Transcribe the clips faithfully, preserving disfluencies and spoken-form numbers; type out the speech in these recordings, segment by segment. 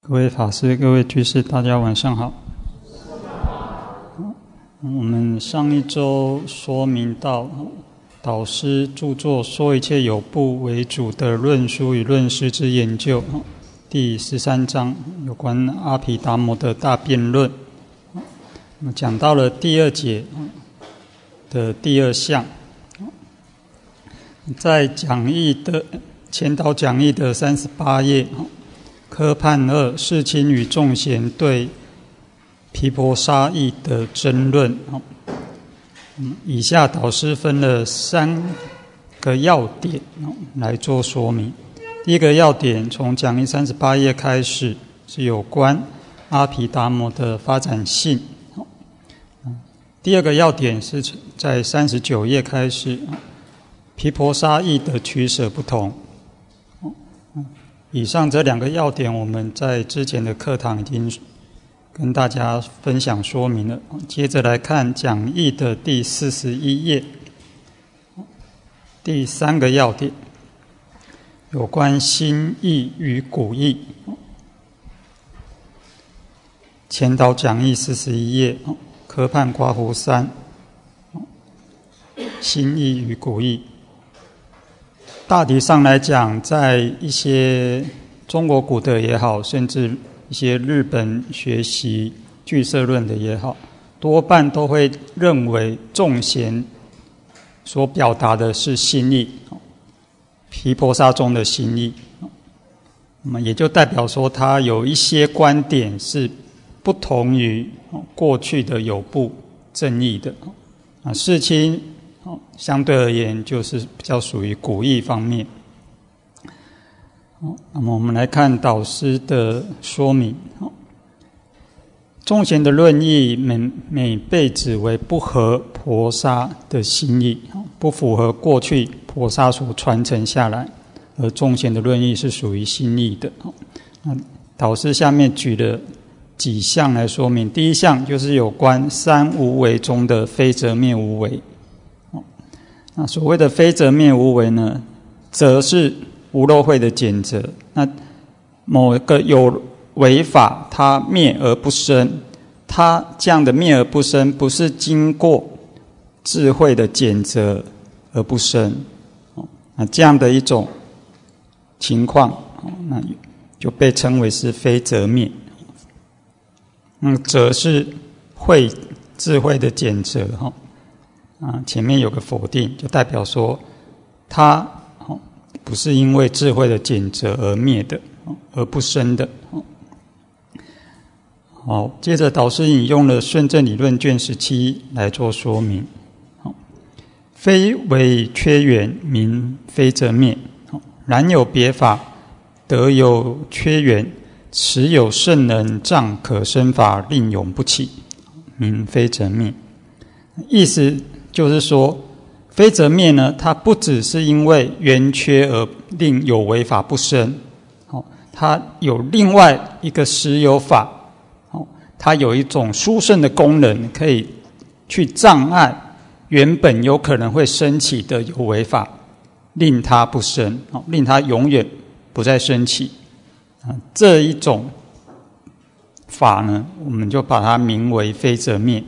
各位法师、各位居士，大家晚上好。我们上一周说明到，导师著作《说一切有部为主的论书与论师之研究》第十三章有关阿毗达摩的大辩论，讲到了第二节的第二项，在讲义的前导讲义的三十八页。科判二世亲与众贤对毗婆沙义的争论。以下导师分了三个要点来做说明。第一个要点从讲义三十八页开始，是有关阿毗达摩的发展性。第二个要点是在三十九页开始，毗婆沙义的取舍不同。以上这两个要点，我们在之前的课堂已经跟大家分享说明了。接着来看讲义的第四十一页，第三个要点，有关新义与古义。前导讲义四十一页，科判括弧三，新义与古义。大体上来讲，在一些中国古德也好，甚至一些日本学习俱舍论的也好，多半都会认为众贤所表达的是新义，毗婆沙中的新义。那么也就代表说，他有一些观点是不同于过去的有部正义的。啊，世亲相对而言就是比较属于古义方面。那么我们来看导师的说明。众贤的论义每每被指为不合婆沙的新义，不符合过去婆沙所传承下来，而众贤的论义是属于新义的。那导师下面举了几项来说明。第一项就是有关三无为中的非择灭无为。那所谓的非择灭无为呢，则是无漏慧的简则。那某个有为法，它灭而不生，它这样的灭而不生，不是经过智慧的简则而不生。那这样的一种情况，那就被称为是非择灭。那则是慧智慧的简则哈。啊，前面有个否定，就代表说它不是因为智慧的简则而灭的，而不生的。好，接着导师引用了《顺正理论》卷十七来做说明。非为缺缘，名非择灭；然有别法，得有缺缘，持有圣人障可生法，令永不起，名非择灭。意思就是说，非择灭呢，它不只是因为缘缺而令有为法不生，它有另外一个实有法，它有一种殊胜的功能，可以去障碍原本有可能会升起的有为法，令它不生，令它永远不再升起。这一种法呢，我们就把它名为非择灭。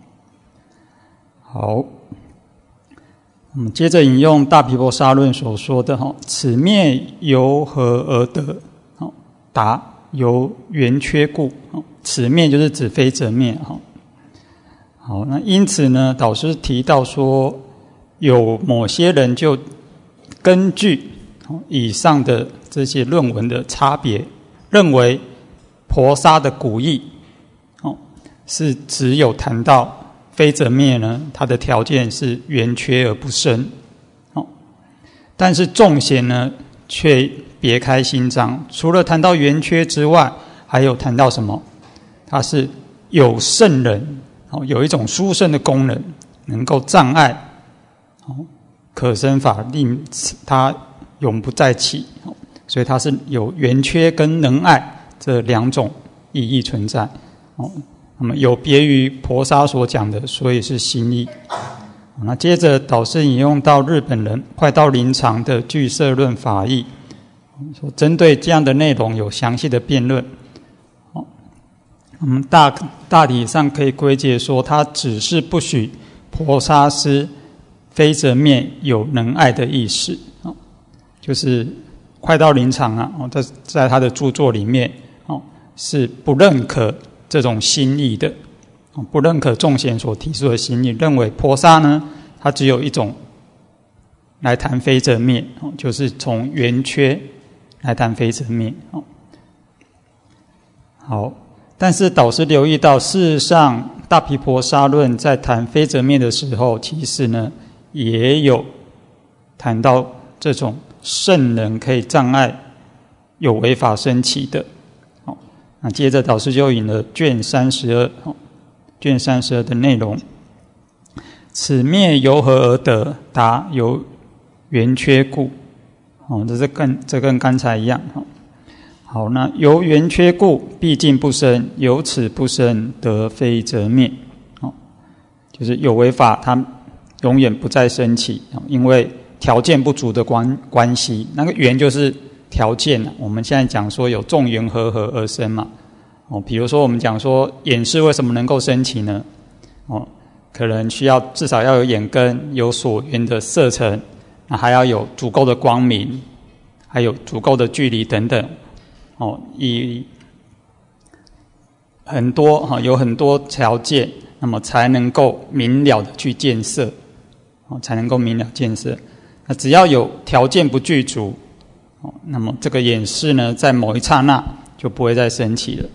好，我们接着引用大毗婆沙论所说的此灭由何而得？答：由缘缺故。此灭就是指非择灭。好，那因此呢，导师提到说，有某些人就根据以上的这些论文的差别，认为婆沙的古义是只有谈到非择灭呢，它的条件是缘缺而不生。但是众贤呢，却别开心章，除了谈到缘缺之外，还有谈到什么？它是有圣人，有一种殊胜的功能，能够障碍可生法，令它永不再起。所以它是有缘缺跟能爱这两种意义存在。那么有别于婆沙所讲的，所以是新义。那接着导师引用到日本人快到临场的俱舍论法义，说针对这样的内容有详细的辩论。 嗯，大大体上可以归结说，他只是不许婆沙师非则灭有能爱的意识，哦，就是快到临场啊，哦，在在他的著作里面，哦，是不认可这种心意的，哦，不认可众贤所提出的心意，认为婆沙呢，它只有一种来谈非则灭，哦，就是从圆缺来谈非则灭，哦，好。但是导师留意到，事实上大毗婆沙论在谈非则灭的时候，其实呢也有谈到这种圣人可以障碍有为法生起的。好，那接着导师就引了卷三十二，卷三十二的内容：此灭由何而得？答：由圆缺故。哦，这是跟这跟刚才一样。好，那由圆缺故，毕竟不生，由此不生，得非则灭。哦，就是有为法，它永远不再升起，因为条件不足的关关系。那个缘就是条件，我们现在讲说有众缘和合而生嘛。哦，比如说我们讲说眼识为什么能够升起呢？哦，可能需要至少要有眼根，有所缘的色尘，那还要有足够的光明，还有足够的距离等等。哦，以很多哈，有很多条件，那么才能够明了的去见色，哦，才能够明了见色。那只要有条件不具足，哦，那么这个眼识呢，在某一刹那就不会再升起了。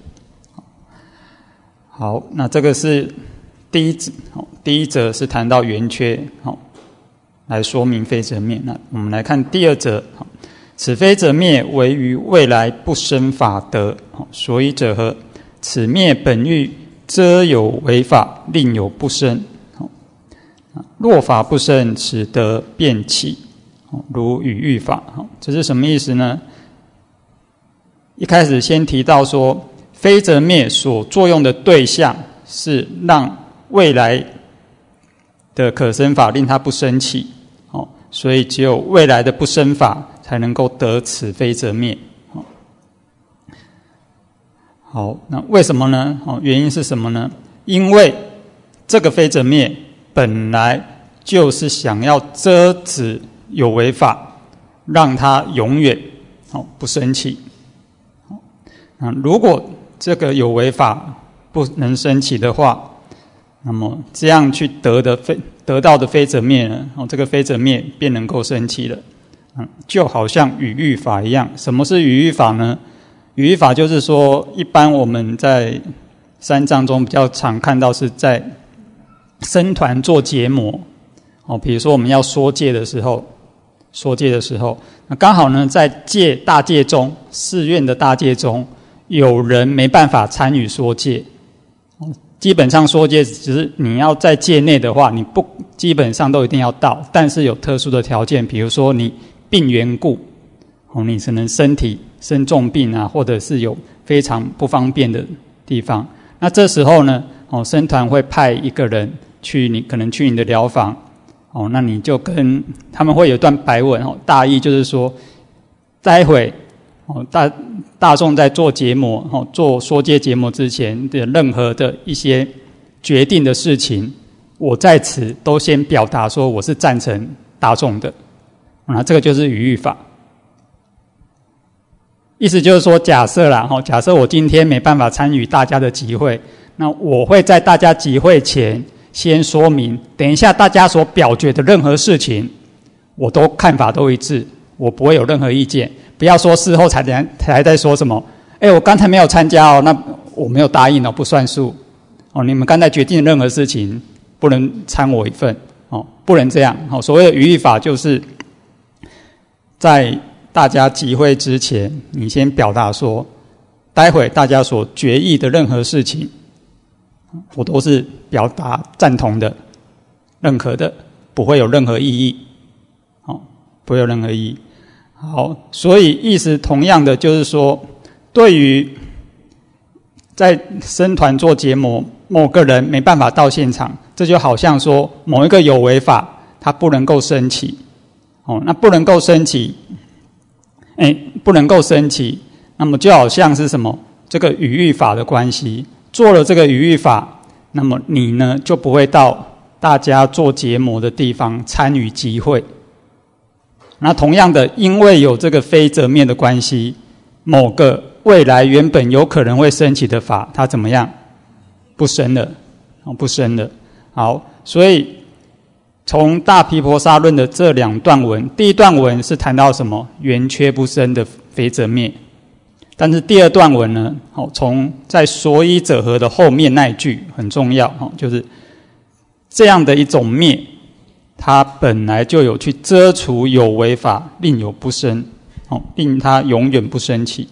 好，那这个是第一，哦，第一则是谈到圆缺，好，来说明非则灭。那我们来看第二则，好。此非则灭，为于未来不生法得。所以者何？此灭本欲遮有为法，令有不生。若法不生，此得变起，如与欲法。这是什么意思呢？一开始先提到说，非则灭所作用的对象是让未来的可生法令它不生起，所以只有未来的不生法才能够得此非则灭。好，那为什么呢？原因是什么呢？因为这个非则灭本来就是想要遮止有为法，让它永远不生起。那如果这个有为法不能生起的话，那么这样去得的非得到的非则灭呢？哦，这个非则灭便能够生起了。嗯，就好像语欲法一样。什么是语欲法呢？语欲法就是说，一般我们在三藏中比较常看到是在僧团做结魔。哦，比如说我们要说戒的时候，说戒的时候，那刚好呢，在戒大戒中，寺院的大戒中，有人没办法参与说戒。基本上说戒，只是你要在戒内的话，你不基本上都一定要到，但是有特殊的条件，比如说你病缘故，哦，你可能身体生重病啊，或者是有非常不方便的地方，那这时候呢，哦，僧团会派一个人去你可能去你的疗房，哦，那你就跟他们会有一段白文，哦，大意就是说，待会哦大。大众在做结魔、哦、做说戒结魔之前的任何的一些决定的事情，我在此都先表达说我是赞成大众的。那这个就是语欲法。意思就是说，假设啦，哦，假设我今天没办法参与大家的集会，那我会在大家集会前先说明，等一下大家所表决的任何事情，我都看法都一致，我不会有任何意见。不要说事后才才在说什么，哎，我刚才没有参加哦，那我没有答应哦，不算数哦。你们刚才决定的任何事情，不能掺我一份哦，不能这样哦。所谓的语欲法，就是在大家集会之前，你先表达说，待会大家所决议的任何事情，我都是表达赞同的、认可的，不会有任何异议，哦，不会有任何异议。好，所以意思同样的就是说，对于在僧团做结魔，某个人没办法到现场，这就好像说某一个有为法，它不能够升起。哦，那不能够升起，哎，不能够升起，那么就好像是什么？这个语欲法的关系， 做了这个语义法，那么你呢就不会到大家做结魔的地方参与集会。那同样的，因为有这个非择灭的关系，某个未来原本有可能会升起的法，它怎么样？不生了，不生了。好，所以从大毗婆沙论的这两段文，第一段文是谈到什么？圆缺不生的非择灭。但是第二段文呢，从在所以者何的后面那一句很重要，就是这样的一种灭，它本来就有去遮除有为法，令有不生，令它永远不生起。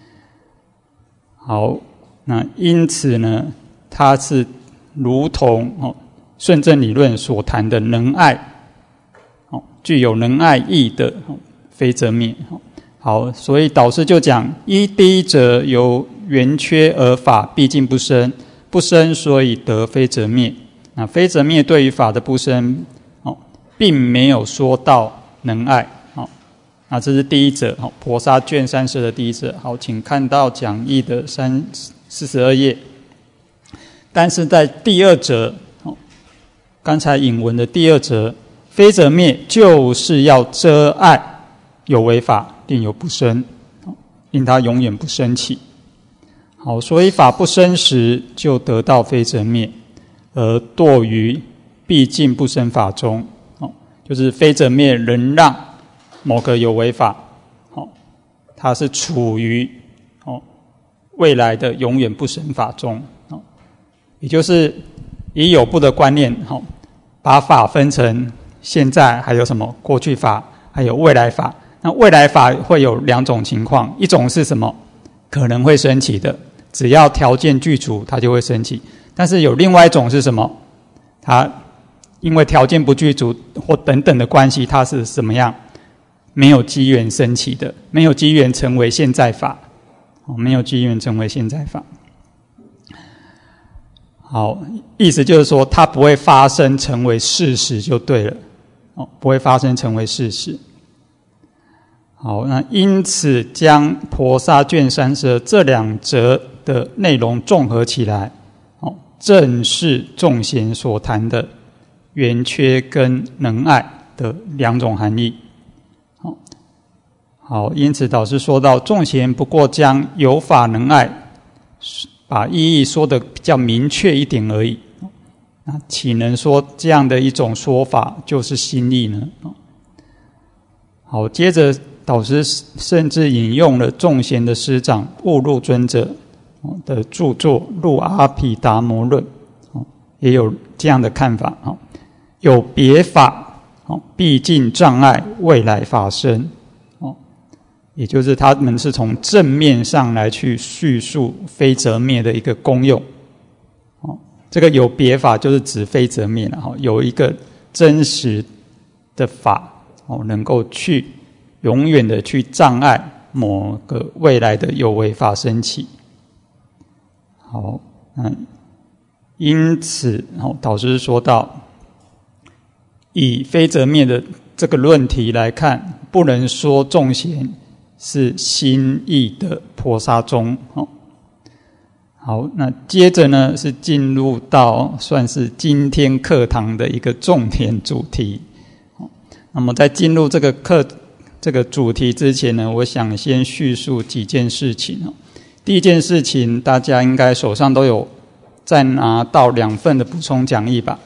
好，那因此呢，它是如同顺正理论所谈的能爱，具有能爱义的非择灭。好，所以导师就讲：依第一者由圆缺而法毕竟不生，不生所以得非择灭。那非择灭对于法的不生，哦，并没有说到能爱。好，那这是第一者，好，婆沙卷三十的第一者。好，请看到讲义的三四十二页。但是在第二者，哦，刚才引文的第二者，非择灭就是要遮碍有为法。令有不生，令它永远不生起。好，所以法不生时，就得到非择灭，而堕于毕竟不生法中。就是非择灭能让某个有为法，它是处于未来的永远不生法中。也就是以有部的观念，把法分成现在还有什么过去法，还有未来法。那未来法会有两种情况，一种是什么？可能会升起的，只要条件具足，它就会升起。但是有另外一种是什么？它因为条件不具足或等等的关系，它是什么样？没有机缘升起的，没有机缘成为现在法，没有机缘成为现在法。好，意思就是说，它不会发生成为事实就对了，不会发生成为事实。好，那因此将婆沙卷三十二这两则的内容综合起来，哦，正是众贤所谈的圆缺跟能爱的两种含义。好，好，因此导师说到，众贤不过将有法能爱，把意义说得比较明确一点而已。那岂能说这样的一种说法就是心意呢？好，接着导师甚至引用了众贤的师长悟入尊者的著作《入阿毗达摩论》，也有这样的看法：有别法，毕竟障碍未来法身。也就是他们是从正面上来去叙述非择灭的一个功用。这个有别法就是指非择灭了，有一个真实的法能够去永远的去障碍某个未来的有为法升起。好，嗯，因此，导师说到，以非择灭的这个论题来看，不能说众贤是心意的婆沙宗。好，那接着呢是进入到算是今天课堂的一个重点主题。那么在进入这个课这个主题之前呢，我想先叙述几件事情。第一件事情，大家应该手上都有再拿到两份的补充讲义吧。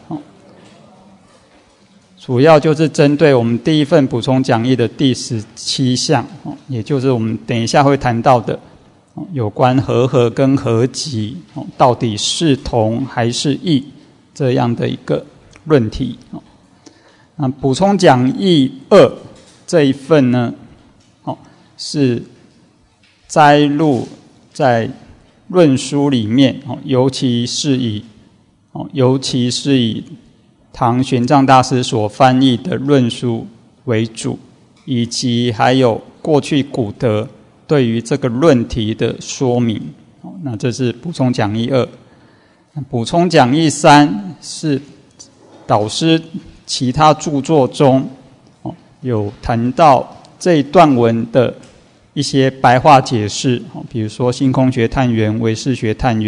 主要就是针对我们第一份补充讲义的第十七项，也就是我们等一下会谈到的有关和合跟合集到底是同还是异这样的一个论题。那补充讲义二这一份呢，是摘录在论书里面，尤其是以尤其是以唐玄奘大师所翻译的论书为主，以及还有过去古德对于这个论题的说明。那这是补充讲义二。补充讲义三是导师其他著作中有谈到这一段文的一些白话解释，比如说性空学探源、唯识学探源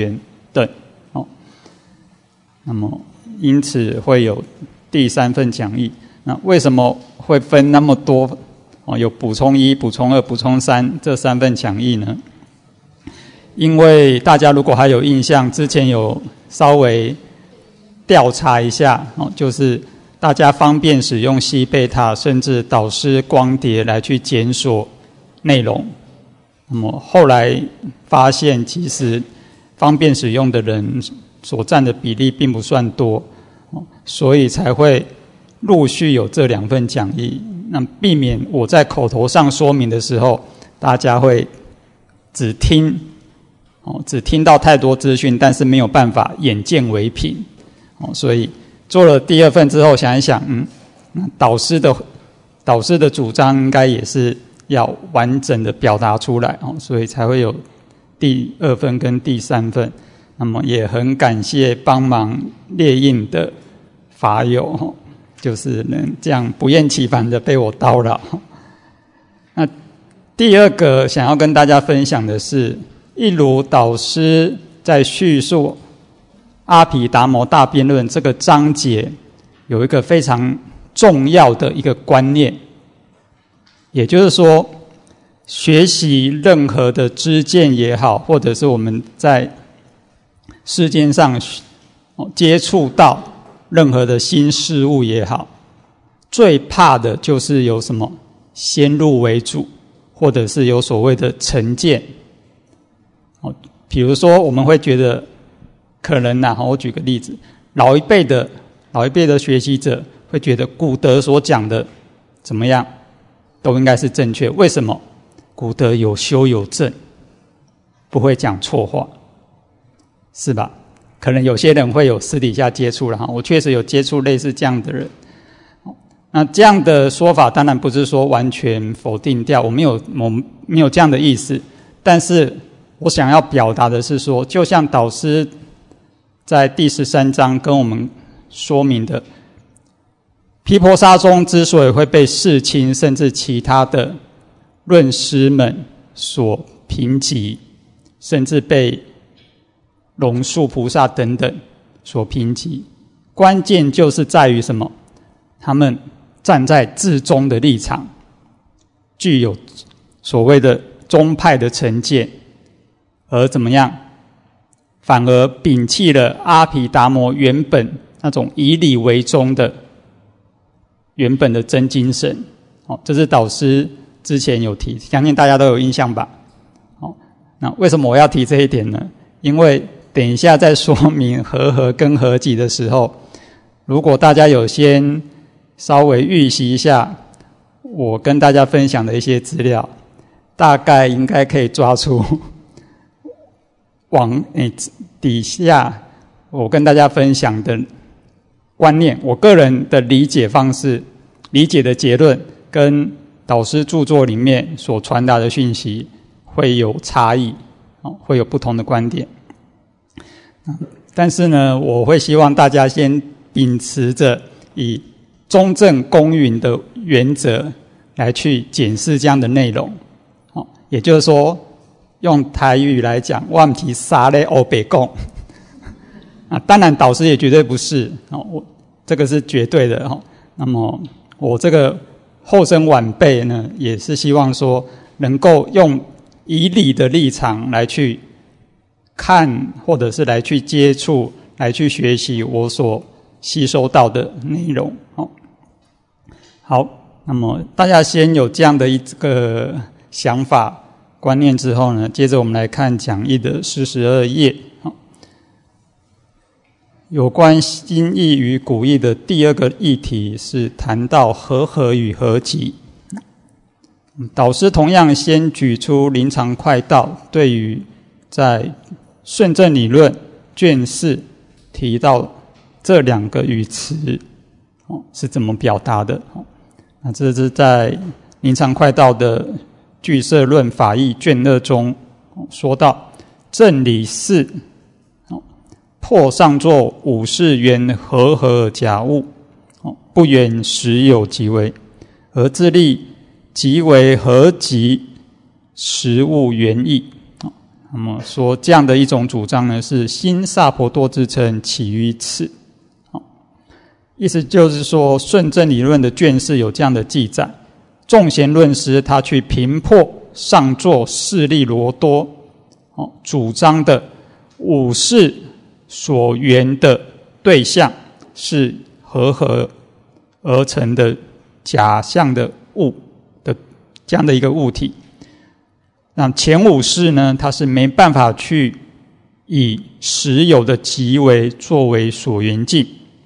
等哦。那么因此会有第三份讲义。那为什么会分那么多哦？有补充一、补充二、补充三这三份讲义呢？因为大家如果还有印象，之前有稍微调查一下哦，就是大家方便使用西贝塔甚至导师光碟来去检索内容。那么后来发现，其实方便使用的人所占的比例并不算多，所以才会陆续有这两份讲义。那避免我在口头上说明的时候，大家会只听哦，只听到太多资讯，但是没有办法眼见为凭哦。所以做了第二份之后，想一想，嗯，那导师的导师的主张应该也是要完整的表达出来哦，所以才会有第二份跟第三份。那么也很感谢帮忙列印的法友，就是能这样不厌其烦的被我叨扰。那第二个想要跟大家分享的是，一如导师在叙述阿毗达摩大辩论这个章节有一个非常重要的一个观念，也就是说，学习任何的知见也好，或者是我们在世间上接触到任何的新事物也好，最怕的就是有什么先入为主，或者是有所谓的成见。比如说我们会觉得可能啊，我举个例子，老一辈的老一辈的学习者会觉得古德所讲的怎么样都应该是正确。为什么？古德有修有证，不会讲错话，是吧？可能有些人会有私底下接触了哈，我确实有接触类似这样的人。那这样的说法当然不是说完全否定掉，我没有我没有这样的意思，但是我想要表达的是说，就像导师在第十三章跟我们说明的，毗婆沙宗之所以会被世亲甚至其他的论师们所评级，甚至被龙树菩萨等等所评级，关键就是在于什么？他们站在至宗的立场，具有所谓的宗派的成见，而怎么样？反而摒弃了阿毗达摩原本那种以理为宗的原本的真精神。哦，这是导师之前有提，相信大家都有印象吧？哦，那为什么我要提这一点呢？因为等一下在说明和合跟合集的时候，如果大家有先稍微预习一下我跟大家分享的一些资料，大概应该可以抓出往诶底下我跟大家分享的观念，我个人的理解方式、理解的结论，跟导师著作里面所传达的讯息会有差异，会有不同的观点。但是呢，我会希望大家先秉持着以中正公允的原则来去检视这样的内容。也就是说，用台语来讲，我不是三咧黑白讲啊，当然导师也绝对不是，我这个是绝对的。那么我这个后生晚辈呢，也是希望说能够用以理的立场来去看，或者是来去接触，来去学习我所吸收到的内容。好，那么大家先有这样的一个想法观念之后呢，接着我们来看讲义的四十二页。有关新义与古义的第二个议题是谈到和合与合集。导师同样先举出临场快道对于在顺正理论卷四提到这两个语词是怎么表达的。那这是在临场快道的俱舍论法义卷二中说到，正理四破上作五事缘和合假物，不缘实有即为，而自立即为合集实物原意。 那么说这样的一种主张呢，是新萨婆多之称起于此。意思就是说，顺正理论的卷四有这样的记载，众贤论师他去评破上座势利罗多主张的五事所缘的对象是和合而成的假象的物的这样的一个物体。那前五事呢，它是没办法去以实有的即为作为所缘境。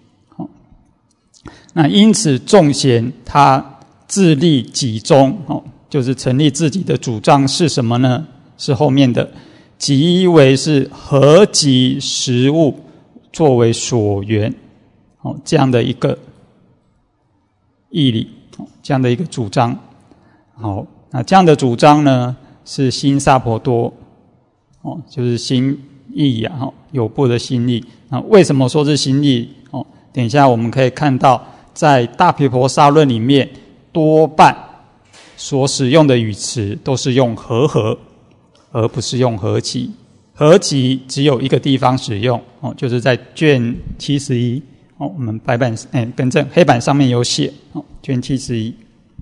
那因此众贤他自立己宗，就是成立自己的主张是什么呢？是后面的即为是合集实物作为所缘，这样的一个义理，这样的一个主张。好，那这样的主张呢，是新萨婆多，就是新义啊，有部的新义。那为什么说是新义？等一下我们可以看到，在大毗婆沙论里面，多半所使用的语词都是用和合，而不是用合集。合集只有一个地方使用，就是在卷七十一，我们白板哎更正黑板上面有写，卷七十一。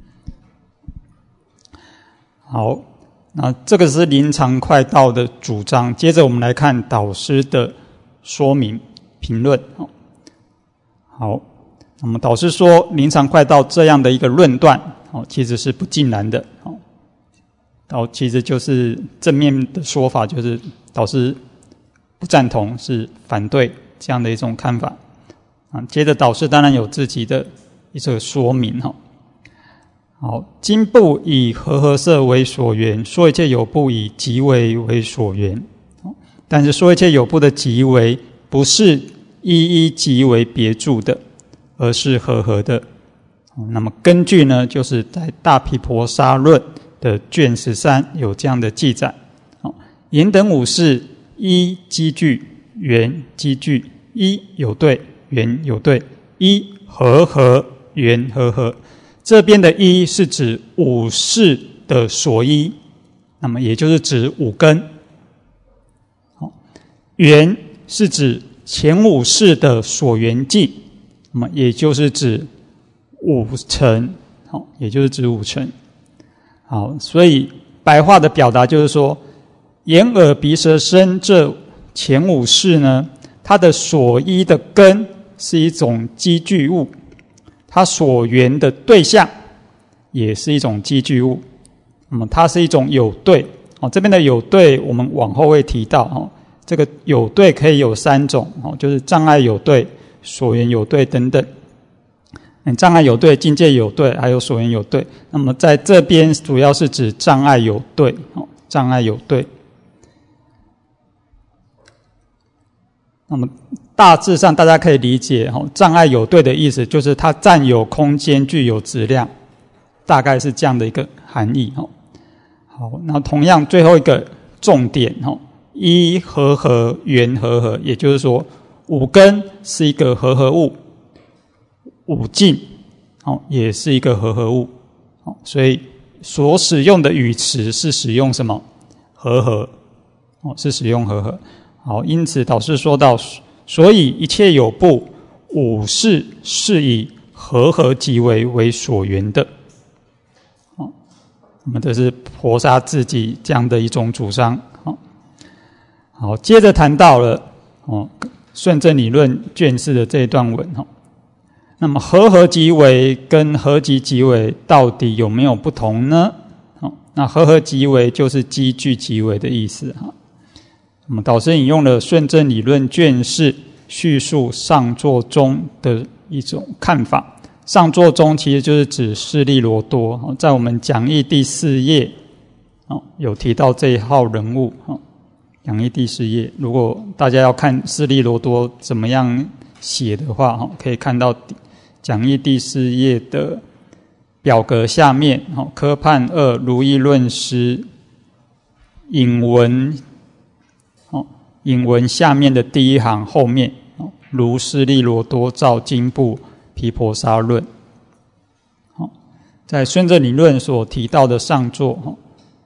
好，那这个是临常快道的主张。接着我们来看导师的说明评论。好，那么导师说临常快道这样的一个论断，其实是不尽然的。导其实就是正面的说法，就是导师不赞同，是反对这样的一种看法。接着导师当然有自己的一个说明。好，经部以和合色为所缘，说一切有部以即为为所缘。但是说一切有部的即为不是一一即为别注的，而是和合的。那么根据呢，就是在大毗婆沙论的卷十三有这样的记载。言等五事，一积聚，缘积聚，一有对，缘有对，一和合，缘和合。这边的一是指五事的所依，那么也就是指五根。缘是指前五事的所缘境，那么也就是指五尘，也就是指五尘。好，所以白话的表达就是说，眼耳鼻舌身这前五事呢，它的所依的根是一种积聚物，它所缘的对象也是一种积聚物，那么它是一种有对。这边的有对我们往后会提到，这个有对可以有三种，就是障碍有对、所缘有对等等。障碍有对、境界有对，还有所缘有对。那么在这边主要是指障碍有对，障碍有对。那么大致上大家可以理解，障碍有对的意思就是它占有空间，具有质量，大概是这样的一个含义。好，那同样最后一个重点，一和合，缘和合，也就是说五根是一个和合物，五境也是一个和合物，所以所使用的语词是使用什么？和合，是使用和合。好，因此导师说到，所以一切有部五事是以和合即为为所缘的。那么这是婆沙自己这样的一种主张。好，接着谈到了顺正理论卷四的这一段文。那么和合即为跟合集即为到底有没有不同呢？那和合即为就是积聚即为的意思。那么导师引用了顺正理论卷四叙述上座中的一种看法。上座中其实就是指势利罗多，在我们讲义第四页有提到这一号人物。讲义第四页，如果大家要看势利罗多怎么样写的话，可以看到讲义第四页的表格下面，科判二如意论师引文，引文下面的第一行后面，如势利罗多照经部毗婆沙论。在顺正理论所提到的上座，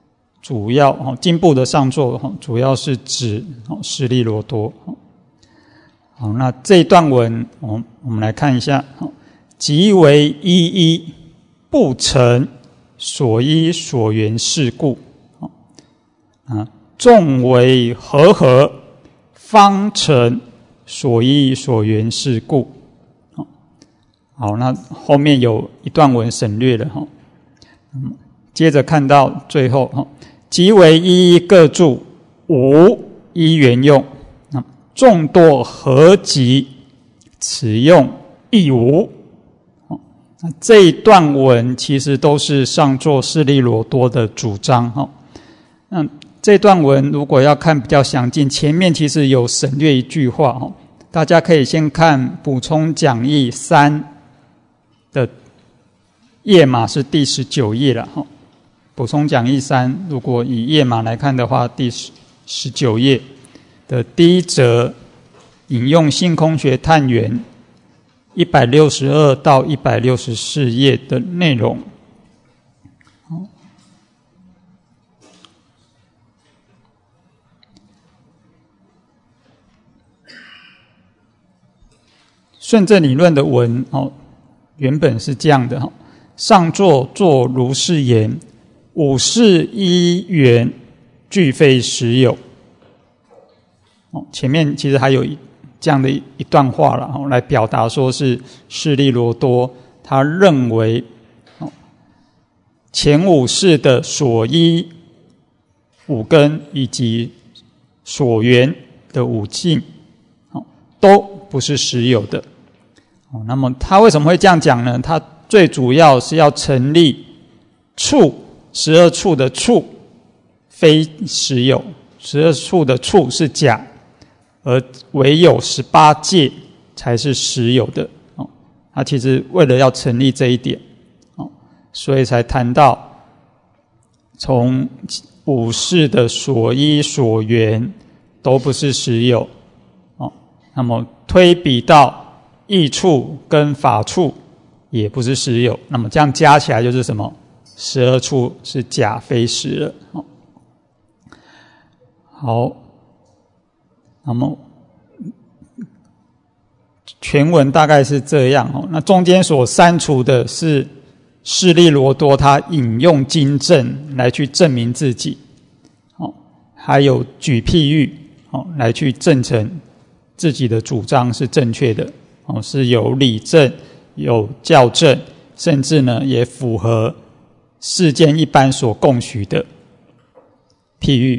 主要哦经部的上座哦主要是指哦施利罗多。好，那这一段文我我们来看一下。即为一一，不成所依所缘事故。啊，众为和合，方成所依所缘事故。好，那后面有一段文省略了哈。接着看到最后哈，即为一一各住，无依缘用。众多合集，此用亦无。这一段文其实都是上座施利罗多的主张哈。那这段文如果要看比较详尽，前面其实有省略一句话哈，大家可以先看补充讲义三的页码是第十九页了哈。补充讲义三，如果以页码来看的话，第十九页的第一则引用性空学探源一百六十二到一百六十四页的内容。顺正理论的文哦，原本是这样的哈：上座作如是言，五事依缘，俱非实有。哦，前面其实还有一这样的一段话了，来表达说是施利罗多他认为前五事的所依五根以及所缘的五境都不是实有的。那么他为什么会这样讲呢？他最主要是要成立处，十二处的处非实有，十二处的处是假，而唯有十八界才是实有的。哦，他其实为了要成立这一点，哦，所以才谈到从五事的所依所缘都不是实有。哦，那么推比到义处跟法处也不是实有，那么这样加起来就是什么？十二处是假非实了。哦，好。那么全文大概是这样哦。那中间所删除的是施利罗多他引用经证来去证明自己，哦，还有举譬喻哦来去证成自己的主张是正确的哦，是有理证、有教证，甚至呢也符合世间一般所共许的譬喻。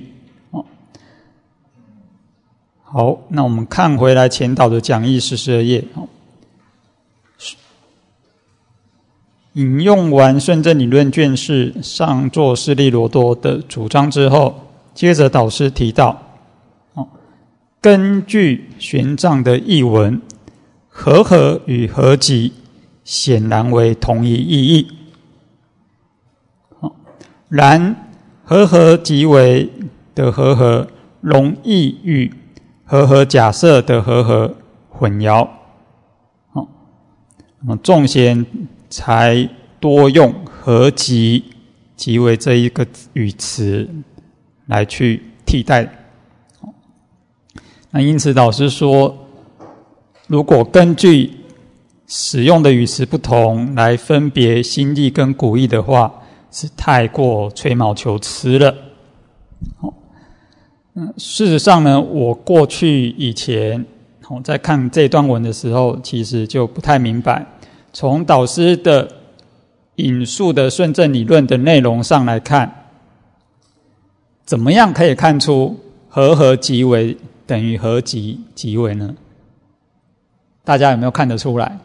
好，那我们看回来前导的讲义四十二页。引用完顺正理论卷四上座施利罗多的主张之后，接着导师提到，根据玄奘的译文，和合与合集显然为同一意义。然和合即为的和合，容易与和合假设的和合混淆，哦，那么众贤才多用合集即为这一个语词来去替代。那因此导师说，如果根据使用的语词不同来分别新义跟古义的话，是太过吹毛求疵了。好，嗯，事实上呢，我过去以前我在看这段文的时候，其实就不太明白，从导师的引述的顺正理论的内容上来看，怎么样可以看出和合即为等于合集即为呢？大家有没有看得出来？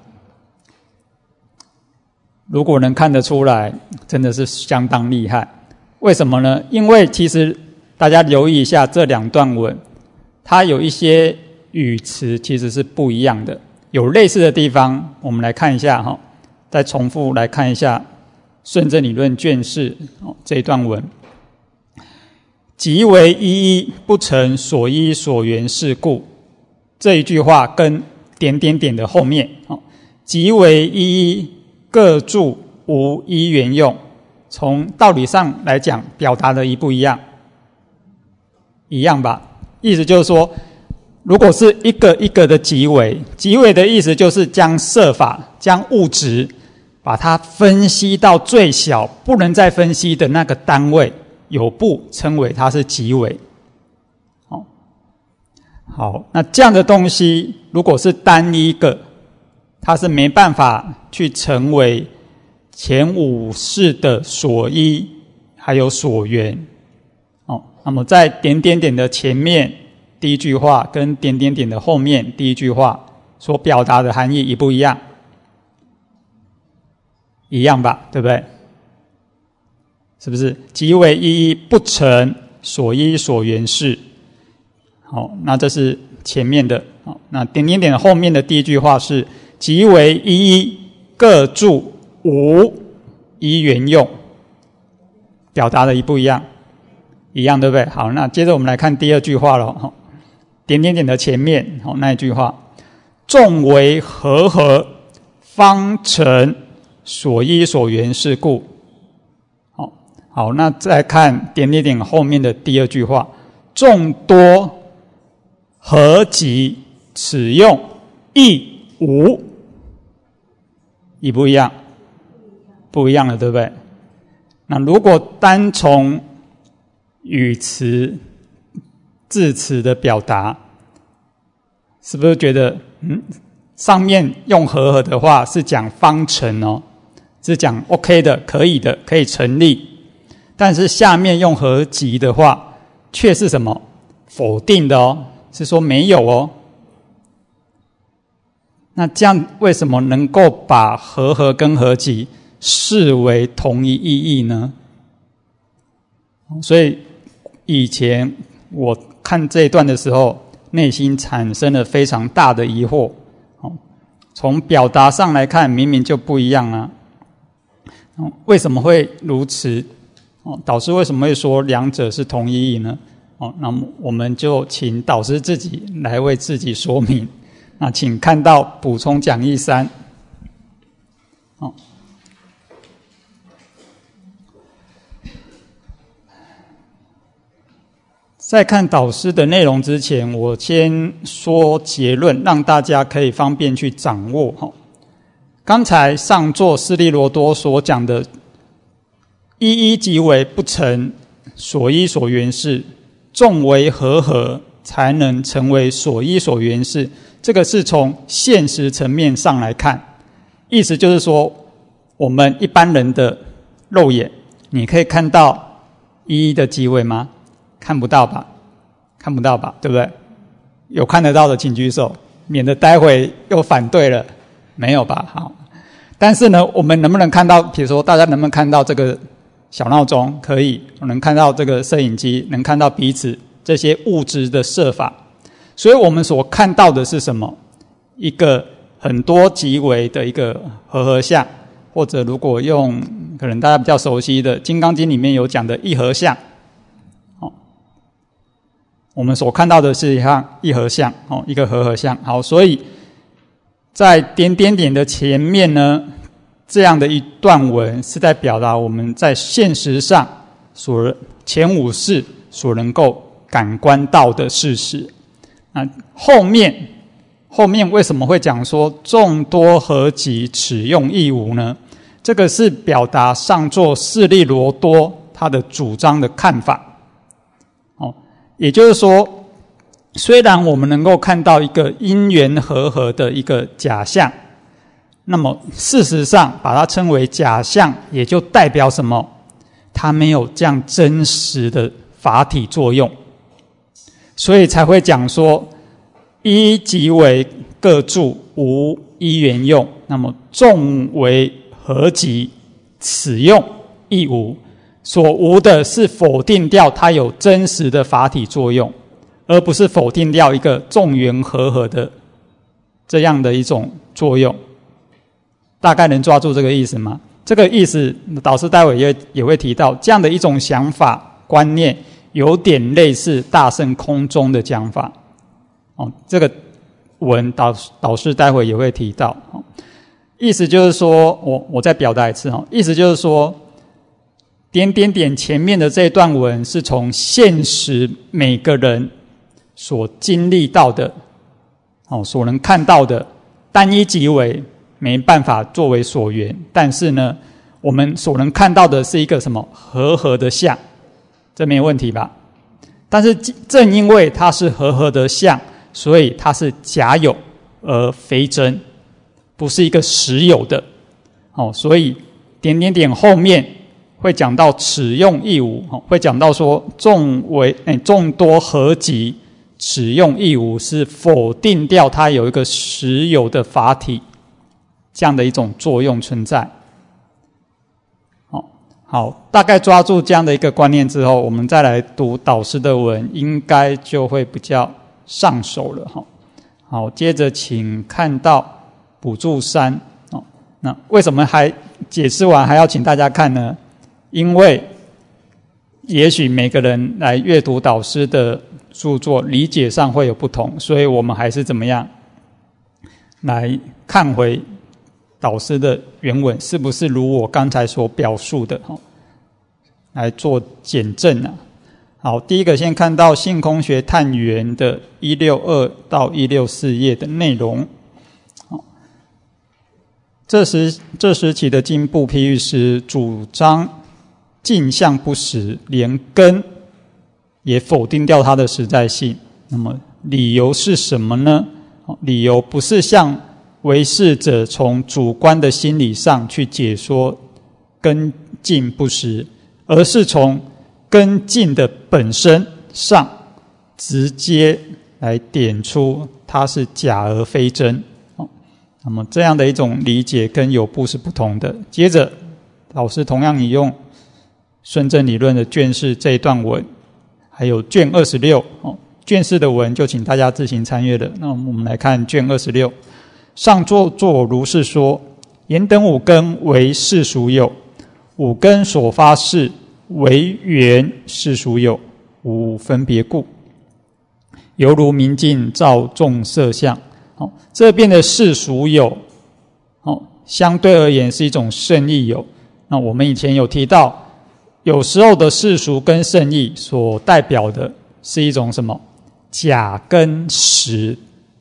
如果能看得出来，真的是相当厉害。为什么呢？因为其实大家留意一下这两段文，它有一些语词其实是不一样的，有类似的地方，我们来看一下哈。再重复来看一下顺正理论卷四这一段文，即为一一，不成所依所缘事故。这一句话跟点点点的后面，即为一一，各住无依缘用， 从道理上来讲，表达的一不一样？一样吧。意思就是说，如果是一个一个的极微，极微的意思就是将设法将物质把它分析到最小不能再分析的那个单位，有部称为它是极微。好，好，那这样的东西如果是单一个，它是没办法去成为前五识的所依还有所缘。哦，那么在点点点的前面第一句话跟点点点的后面第一句话所表达的含义一不一样？一样吧，对不对？是不是？即为一一不成所依所缘事。好，那这是前面的。好，那点点点后面的第一句话是即为一一各住无依缘用，表达的一不一样？一样，对不对？好，那接着我们来看第二句话了。点点点的前面好那一句话，众为和合，方成所依所缘是故。好，好，那再看点点点后面的第二句话，众多合集，此用亦无，一不一样？不一样了，对不对？那如果单从语词字词的表达，是不是觉得嗯，上面用和合的话是讲方成哦，是讲 OK 的，可以的，可以成立。但是下面用合集的话却是什么？否定的哦，是说没有哦。那这样为什么能够把和合跟合集视为同一意义呢？所以以前我看这一段的时候，内心产生了非常大的疑惑。从表达上来看，明明就不一样啊，为什么会如此？导师为什么会说两者是同一意义呢？那么我们就请导师自己来为自己说明。那请看到补充讲义三。好，在看导师的内容之前，我先说结论，让大家可以方便去掌握。刚才上座释利罗多所讲的一一即为不成所依所缘事，众为和合才能成为所依所缘事，这个是从现实层面上来看，意思就是说，我们一般人的肉眼，你可以看到一一的即为吗？看不到吧？看不到吧？对不对？有看得到的请举手，免得待会又反对了。没有吧？好。但是呢，我们能不能看到，比如说大家能不能看到这个小闹钟？可以。能看到这个摄影机，能看到彼此这些物质的设法。所以我们所看到的是什么？一个很多极微的一个和合相，或者如果用可能大家比较熟悉的《金刚经》里面有讲的一合相。我们所看到的是一项一合相，一个和合相。好，所以在点点点的前面呢，这样的一段文是在表达我们在现实上所前五识所能够感官到的事实。那后面后面为什么会讲说众多合集，此用亦无呢？这个是表达上座释利罗多他的主张的看法。也就是说，虽然我们能够看到一个因缘和合的一个假象，那么事实上把它称为假象，也就代表什么？它没有这样真实的法体作用，所以才会讲说一即为各住，无依缘用，那么众为合集，此用亦无。所无的是否定掉它有真实的法体作用，而不是否定掉一个众缘和合的这样的一种作用。大概能抓住这个意思吗？这个意思导师待会也也会提到，这样的一种想法观念有点类似大乘空中的讲法。哦，这个文导导师待会也会提到。意思就是说，我我再表达一次哦，意思就是说， 点点点前面的这段文是从现实每个人所经历到的，哦，所能看到的，单一即为，没办法作为所缘。但是呢，我们所能看到的是一个什么和合的相，这没有问题吧？但是正因为它是和合的相，所以它是假有而非真，不是一个实有的。哦，所以点点点后面会讲到此用亦无，会讲到说众为诶众多合集，此用亦无，是否定掉它有一个实有的法体这样的一种作用存在。好，好，大概抓住这样的一个观念之后，我们再来读导师的文，应该就会比较上手了哈。好，接着请看到补注三。哦，那为什么还解释完还要请大家看呢？因为也许每个人来阅读导师的著作理解上会有不同，所以我们还是怎么样来看回导师的原文是不是如我刚才所表述的，来做检证啊。好，第一个先看到性空学探源的一六二到一六四页的内容。这时这时期的经部譬喻师主张镜像不实，连根也否定掉它的实在性。那么理由是什么呢？理由不是像唯识者从主观的心理上去解说根镜不实，而是从根镜的本身上直接来点出它是假而非真。那么这样的一种理解跟有部是不同的。接着老师同样引用顺正理论的卷四这一段文，还有卷二十六，卷四的文就请大家自行参阅了。那我们来看卷二十六，上座作如是说：言等五根为世俗有，五根所发事为缘世俗有，无分别故，犹如明镜照众色相。哦，这边的世俗有，哦，相对而言是一种胜义有。那我们以前有提到，有时候的世俗跟胜义所代表的是一种什么？假跟实。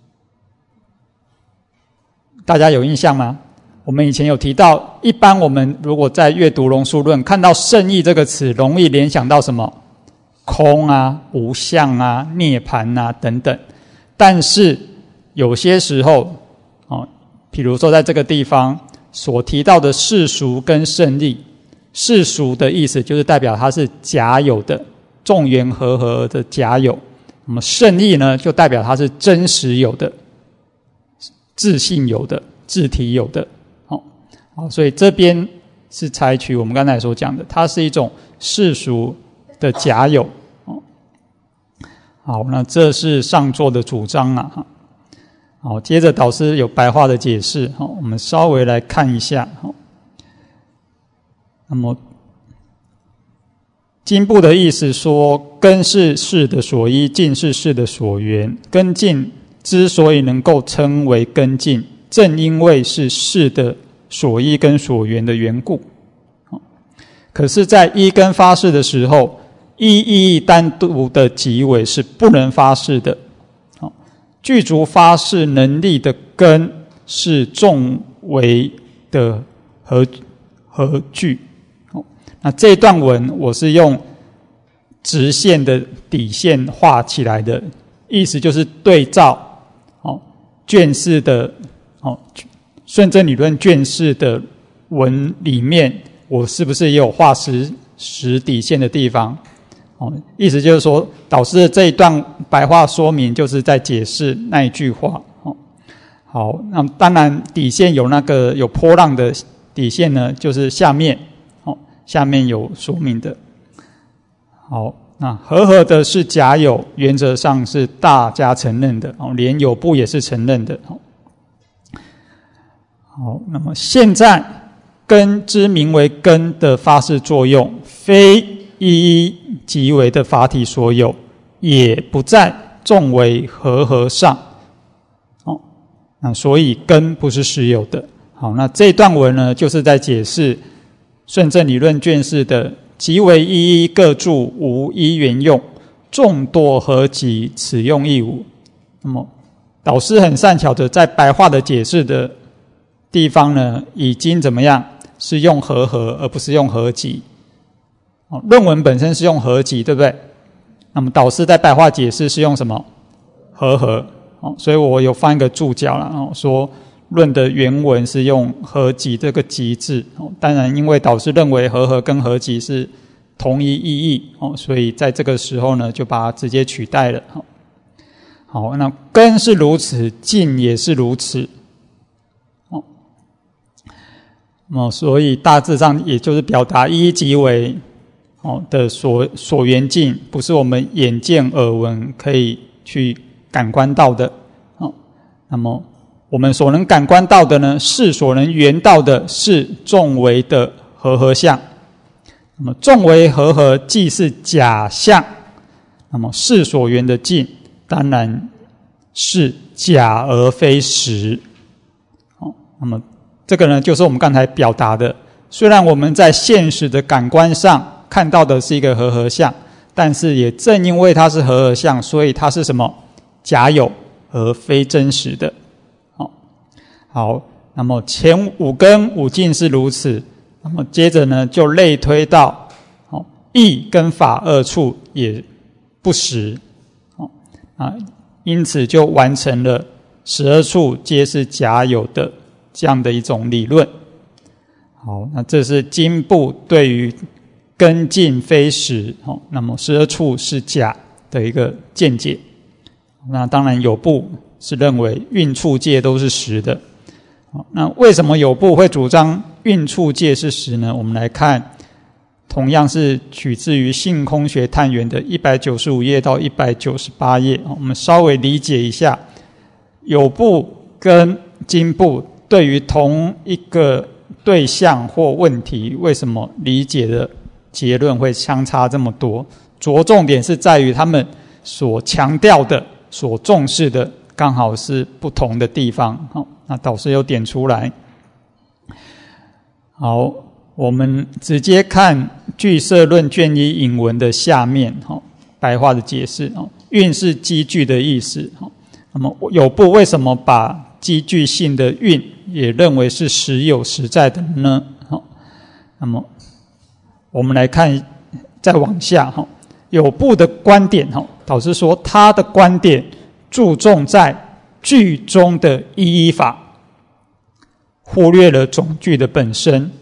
大家有印象吗？我们以前有提到，一般我们如果在阅读龙树论，看到胜义这个词，容易联想到什么？空啊、无相啊、涅槃啊等等。但是有些时候，哦，譬如说在这个地方所提到的世俗跟胜利，世俗的意思就是代表它是假有的，众缘和合的假有。那么胜利呢，就代表它是真实有的，自性有的，自体有的。好，好，所以这边是采取我们刚才所讲的，它是一种世俗的假有。好，那这是上座的主张啊。好，接着导师有白话的解释，好，我们稍微来看一下。好，那么经部的意思说，根是事的所依，境是事的所缘。根境之所以能够称为根境，正因为是事的所依跟所缘的缘故。可是在依根发事的时候，依意义单独的即为是不能发事的。具足发事能力的根是众为的合合具。那这段文我是用直线的底线画起来的，意思就是对照哦卷四的哦顺正理论卷四的文里面，我是不是也有画实实底线的地方？哦，意思就是说，导师的这一段白话说明就是在解释那一句话。哦，好，那当然底线有那个有波浪的底线呢，就是下面，哦，下面有说明的。好，那和合的是假有，原则上是大家承认的，哦，连有部也是承认的。哦，好，那么现在根之名为根的发事作用，非一一即为的法体所有，也不在众为和合上。哦，那所以根不是实有的。好，那这段文呢，就是在解释顺正理论卷四的即为一一各注，无一原用，众多合集，此用亦无。那么导师很善巧的在白话的解释的地方呢，已经怎么样？是用和合，而不是用合集。论文本身是用合集，对不对？那么导师在白话解释是用什么？和合。所以我有放一个注脚啦，说论的原文是用合集这个集字。当然因为导师认为和合跟合集是同一意义，所以在这个时候呢就把它直接取代了。好，那根是如此，茎也是如此。哦，所以大致上也就是表达一一即为哦的所所缘境，不是我们眼见耳闻可以去感官到的。哦，那么我们所能感官到的呢，是所能缘到的是众为的和合相。那么众为和合既是假象，那么是所缘的境当然是假而非实。哦，那么这个呢，就是我们刚才表达的。虽然我们在现实的感官上看到的是一个和合相，但是也正因为它是和合相，所以它是什么？假有而非真实的。好，好，那么前五根五境是如此，那么接着呢，就类推到哦，义跟法二处也不实。哦啊，因此就完成了十二处皆是假有的这样的一种理论。好，那这是经部对于根境非实，那么十二处是假的一个见解。那当然有部是认为蕴处界都是实的。那为什么有部会主张蕴处界是实呢？我们来看，同样是取自于性空学探源的一百九十五页到一百九十八页，我们稍微理解一下有部跟经部对于同一个对象或问题，为什么理解的结论会相差这么多？着重点是在于他们所强调的、所重视的，刚好是不同的地方。好，那导师有点出来。好，我们直接看俱舍论卷一引文的下面，白话的解释。蕴是积聚的意思。那么有部为什么把积聚性的蕴也认为是实有实在的呢？好，那么我们来看，再往下，有部的观点，导师说他的观点注重在句中的意义法，忽略了总句的本身。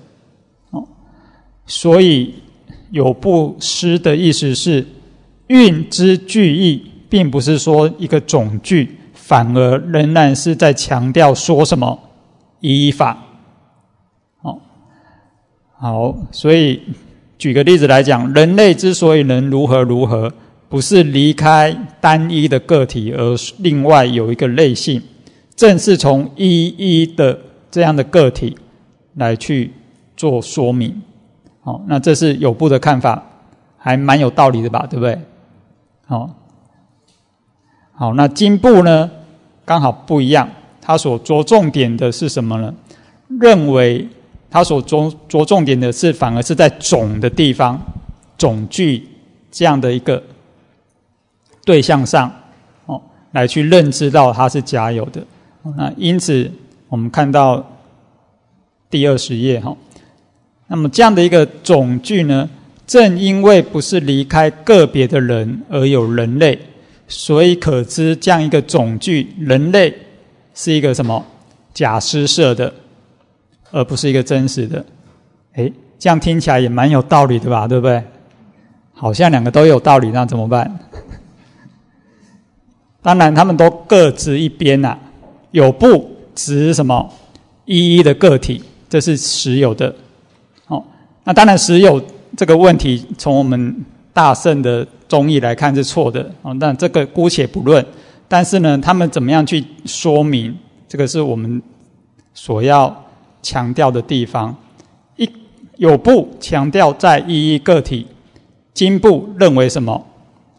所以有部诗的意思是，蕴之句意并不是说一个总句，反而仍然是在强调说什么意义法。好，好，所以举个例子来讲，人类之所以能如何如何，不是离开单一的个体，而另外有一个类性，正是从一一的这样的个体来去做说明。好，那这是有部的看法，还蛮有道理的吧，对不对？好，好，那经部呢，刚好不一样，他所着重点的是什么呢？认为他所着着重点的是，反而是在总的地方，总句这样的一个对象上，哦，来去认知到它是假有的。那因此，我们看到第二十页哈，那么这样的一个总句呢，正因为不是离开个别的人而有人类，所以可知这样一个总句，人类是一个什么假施设的，而不是一个真实的。诶，这样听起来也蛮有道理的吧，对不对？好像两个都有道理，那怎么办？当然他们都各执一边啊，有部指什么一一的个体，这是实有的。哦，那当然实有这个问题从我们大乘的宗义来看是错的，哦，但这个姑且不论。但是呢，他们怎么样去说明，这个是我们所要强调的地方。一有部强调在一一个体，经部认为什么？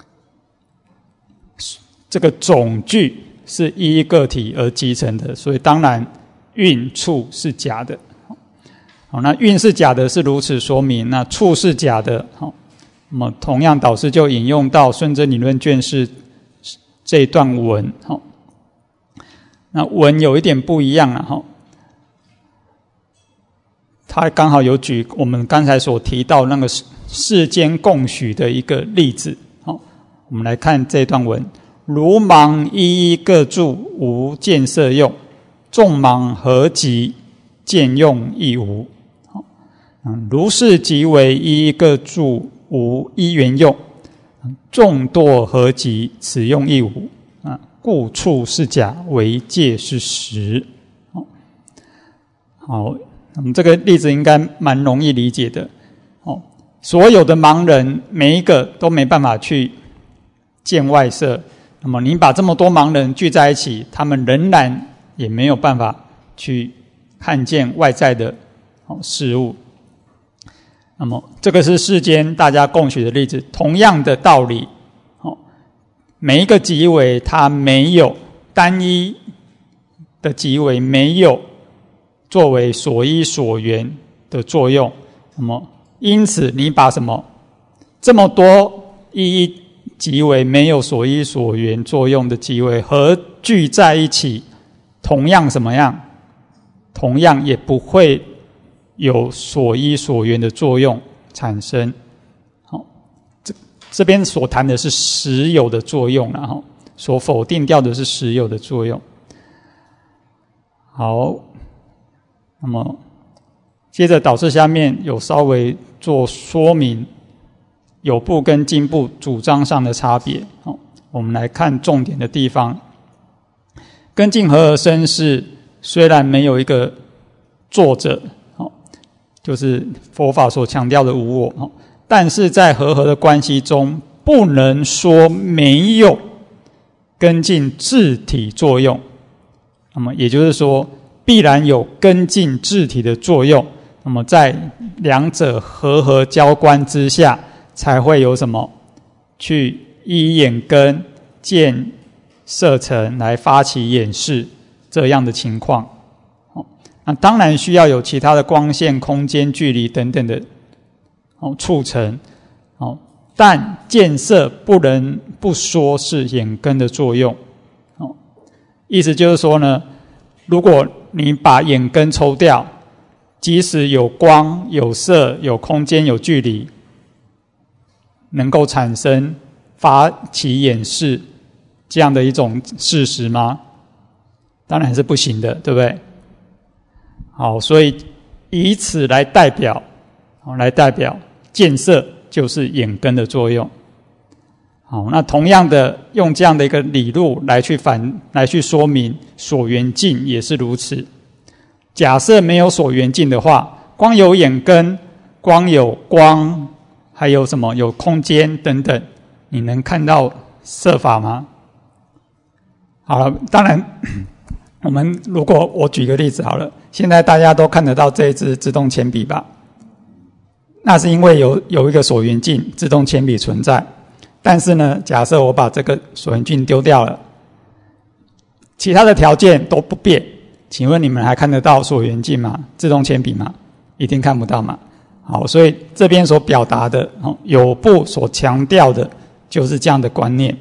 这个总句是一一个体而集成的，所以当然蕴处是假的。 好，那运是假的是如此说明，那处是假的。好，那么同样导师就引用到顺真理论卷四这一段文。好，那文有一点不一样了哈，他刚好有举我们刚才所提到那个世间共许的一个例子。好，我们来看这段文：如芒一一各著，无见色用；众芒合集，见用亦无。好，如是即为一一各著，无一缘用；众多合集，此用亦无。啊，故处是假，为界是实。好，好，那么这个例子应该蛮容易理解的。哦，所有的盲人每一个都没办法去见外色，那么你把这么多盲人聚在一起，他们仍然也没有办法去看见外在的事物。那么这个是世间大家共许的例子。同样的道理，每一个极微它没有单一的极微没有作为所依所缘的作用，那么因此你把什么这么多一一极微没有所依所缘作用的极微合聚在一起，同样什么样？同样也不会有所依所缘的作用产生。好，这这边所谈的是实有的作用，然后所否定掉的是实有的作用。好，那么接着导师下面有稍微做说明有部跟经部主张上的差别。好，我们来看重点的地方。根境和合生是虽然没有一个作者，就是佛法所强调的无我，但是在和合的关系中，不能说没有根境自体作用。那么也就是说，必然有根境自体的作用。那么在两者和合交关之下，才会有什么？去依眼根见色尘来发起眼识这样的情况。那当然需要有其他的光线、空间、距离等等的促成，但见色不能不说是眼根的作用。意思就是说呢，如果你把眼根抽掉，即使有光、有色、有空间、有距离，能够产生发起眼识这样的一种事实吗？当然是不行的，对不对？好，所以以此来代表，来代表见色就是眼根的作用。好，那同样的用这样的一个理路来去反来去说明所缘境也是如此。假设没有所缘境的话，光有眼根，光有光，还有什么有空间等等，你能看到色法吗？好了，当然我们如果我举个例子好了，现在大家都看得到这一支自动铅笔吧？那是因为有有一个所缘境自动铅笔存在。但是呢，假设我把这个所缘境丢掉了，其他的条件都不变，请问你们还看得到所缘境吗？自动铅笔吗？一定看不到嘛。好，所以这边所表达的有部所强调的就是这样的观念。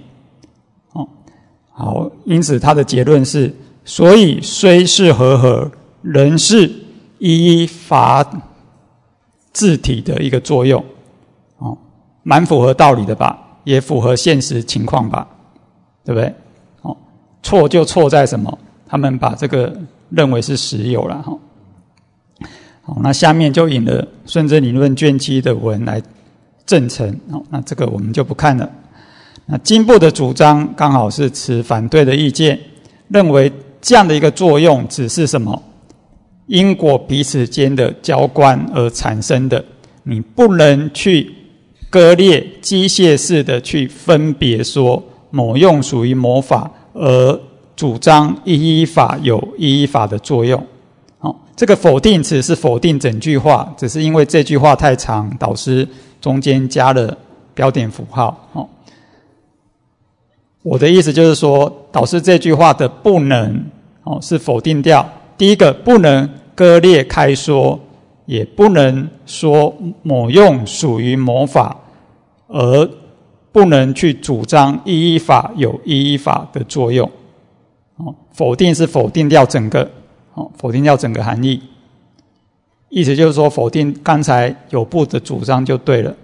好，因此他的结论是，所以虽是和合，仍是依法自体的一个作用。哦，蛮符合道理的吧，也符合现实情况吧，对不对？哦，错就错在什么？他们把这个认为是实有了。哈，好，那下面就引了顺真理论卷七的文来证成。好，那这个我们就不看了。那经部的主张刚好是持反对的意见，认为这样的一个作用只是什么？因果彼此间的交关而产生的，你不能去割裂机械式的去分别说某用属于某法，而主张一一法有一一法的作用。好，这个否定词是否定整句话，只是因为这句话太长，导师中间加了标点符号。好，我的意思就是说，导师这句话的不能，哦，是否定掉第一个不能割裂开说也不能说某用属于某法，而不能去主张一一法有一一法的作用。否定是否定掉整个，否定掉整个含义。意思就是说，否定刚才有部的主张就对了。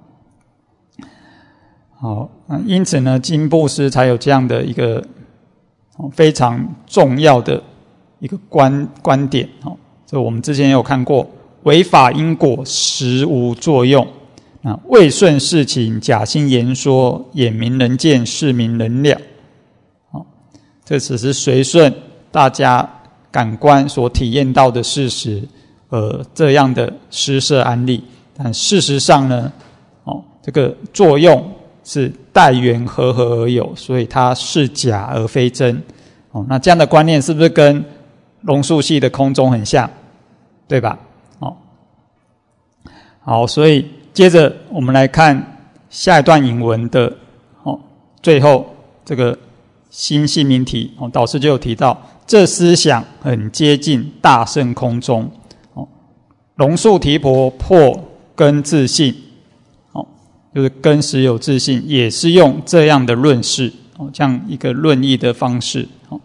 好，因此呢，经部师才有这样的一个非常重要的一个观观点。这我们之前也有看过，违法因果实无作用，未顺事情假心言说，眼明人见，事明人了。这只是随顺大家感官所体验到的事实，呃，这样的施设案例。但事实上呢，哦，这个作用是待缘和合而有，所以它是假而非真。哦，那这样的观念是不是跟龙树系的空中很像？对吧？哦，好，所以接着我们来看下一段引文的哦，最后这个新系名题，哦，导师就有提到，这思想很接近大乘空中。哦，龙树提婆破根自性，哦，就是根实有自性，也是用这样的论释，哦，这样一个论义的方式。哦，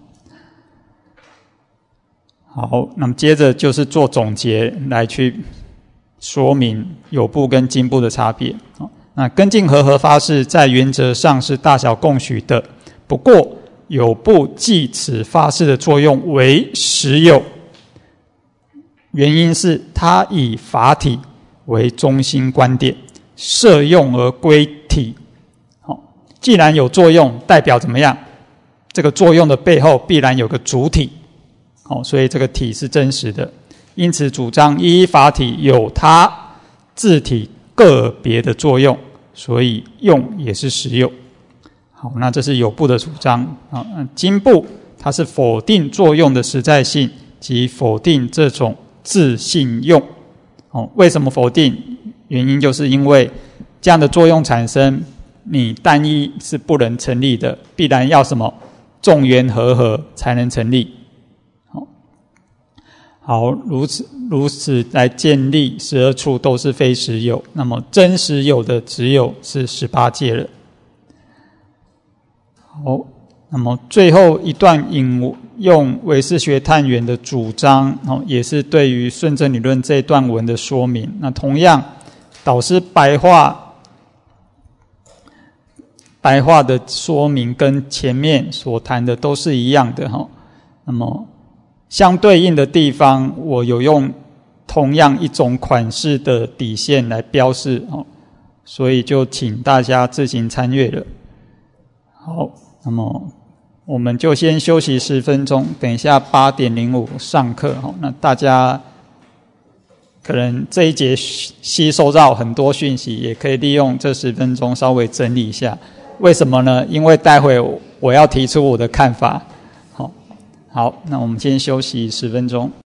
好，那么接着就是做总结来去说明有部跟经部的差别。哦，那根净和合发誓在原则上是大小共许的，不过有部记此发誓的作用为实有，原因是它以法体为中心观点，摄用而归体。好，既然有作用，代表怎么样？这个作用的背后必然有个主体。好，所以这个体是真实的，因此主张一一法体有它自体个别的作用，所以用也是实有。好，那这是有部的主张啊。经部它是否定作用的实在性，及否定这种自性用。哦，为什么否定？原因就是因为这样的作用产生，你单一是不能成立的，必然要什么众缘和合才能成立。好，好，如此如此来建立十二处都是非实有，那么真实有的只有是十八界了。好，那么最后一段引用唯识学探源的主张，也是对于顺正理论这一段文的说明。那同样，导师白话白话的说明跟前面所谈的都是一样的。那么相对应的地方，我有用同样一种款式的底线来标示，所以就请大家自行参阅了。好，那么我们就先休息十分钟，等一下八点零五上课。那大家可能这一节吸收到很多讯息，也可以利用这十分钟稍微整理一下。为什么呢？因为待会我要提出我的看法。好，好，那我们先休息十分钟。